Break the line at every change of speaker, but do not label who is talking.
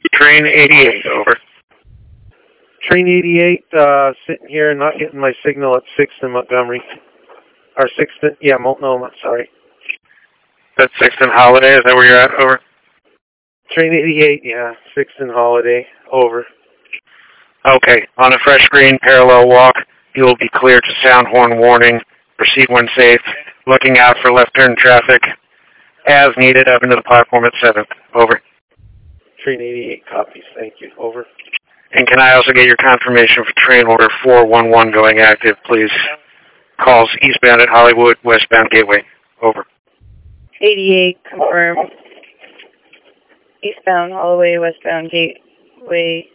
Train 88, over.
Train 88, sitting here, not getting my signal at 6th and Montgomery. Or 6th, yeah, Multnomah, sorry.
That's 6th and Holiday, is that where you're at, over?
Train 88, yeah, 6th and Holiday, over.
Okay, on a fresh green parallel walk, you will be clear to sound horn warning, proceed when safe, looking out for left turn traffic, as needed up into the platform at 7th, over.
Train 88 copies, thank you, over.
And can I also get your confirmation for train order 411 going active, please? Calls eastbound at Hollywood, westbound Gateway, over.
88, confirm. Eastbound Holloway, westbound Gateway,